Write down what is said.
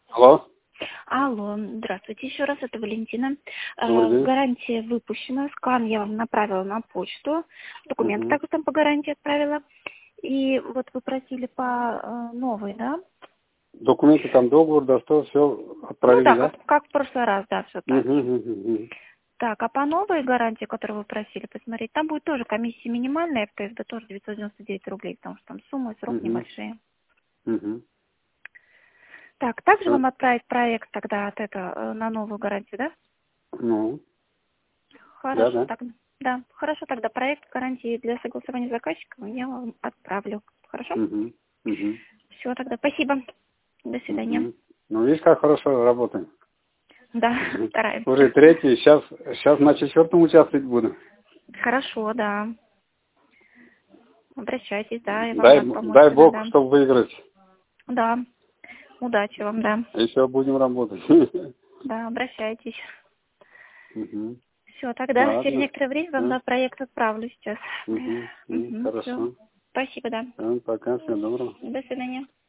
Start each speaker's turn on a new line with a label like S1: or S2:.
S1: Алло,
S2: Алло, здравствуйте еще раз, это Валентина.
S1: добрый день.
S2: Гарантия выпущена, скан я вам направила на почту, документы
S1: Мгм.
S2: также там по гарантии отправила. И вот вы просили по новой, да?
S1: Документы там, договор, да, что, все
S2: Ну
S1: отправили,
S2: да,
S1: да?
S2: как в прошлый раз, да, все так
S1: Мгм,
S2: же.
S1: мгм, мгм.
S2: Так, а по новой гарантии, которую вы просили посмотреть, там будет тоже комиссия минимальная, ФТСБ тоже 999 рублей, потому что там сумма и срок
S1: Мгм,
S2: небольшие.
S1: мгм.
S2: Так, также
S1: А,
S2: вам отправить проект тогда на новую гарантию, да?
S1: Ну, да,
S2: Хорошо,
S1: да.
S2: так, да, хорошо, тогда проект гарантии для согласования с заказчиком я вам отправлю. Хорошо?
S1: Мгм, мгм,
S2: Все, тогда спасибо. До свидания.
S1: мгм. Ну, видишь, как хорошо работаем.
S2: Да,
S1: Мгм. Уже
S2: стараемся.
S1: третий, сейчас на четвертом участвовать буду.
S2: Хорошо, да. Обращайтесь, да, я вам
S1: Дай,
S2: рад помочь
S1: дай
S2: тогда,
S1: Бог,
S2: да.
S1: чтобы выиграть.
S2: Да, удачи вам, да.
S1: Еще будем работать.
S2: Да, обращайтесь.
S1: Мгм.
S2: Все, тогда через
S1: Ладно.
S2: некоторое время вам
S1: Да.
S2: на проект отправлю сейчас.
S1: Мгм, мгм.
S2: Все.
S1: Хорошо.
S2: Спасибо, да.
S1: Пока, всего доброго.
S2: До свидания.